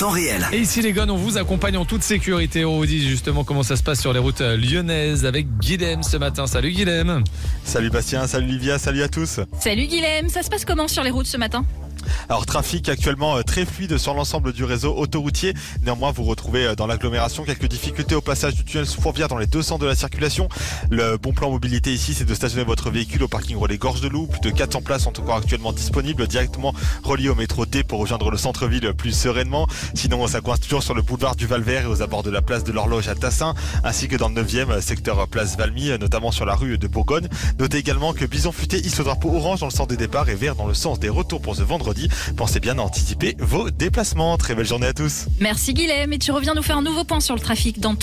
temps réel. Et ici les gars, on vous accompagne en toute sécurité. On vous dit justement comment ça se passe sur les routes lyonnaises avec Guilhem ce matin. Salut Guilhem. Salut Bastien, salut Livia, salut à tous. Salut Guilhem, ça se passe comment sur les routes ce matin ? Alors trafic actuellement très fluide sur l'ensemble du réseau autoroutier. Néanmoins vous retrouvez dans l'agglomération quelques difficultés au passage du tunnel sous Fourvière dans les deux sens de la circulation. Le bon plan mobilité ici, c'est de stationner votre véhicule au parking relais Gorge de Loup. Plus de 400 places sont encore actuellement disponibles, directement reliées au métro D pour rejoindre le centre-ville plus sereinement. Sinon ça coince toujours sur le boulevard du Val-Vert et aux abords de la place de l'Horloge à Tassin, ainsi que dans le 9e secteur place Valmy, notamment sur la rue de Bourgogne. Notez également que Bison Futé hisse le drapeau orange dans le sens des départs et vert dans le sens des retours pour ce vendredi. Pensez bien à anticiper vos déplacements. Très belle journée à tous. Merci Guilhem, et tu reviens nous faire un nouveau point sur le trafic dans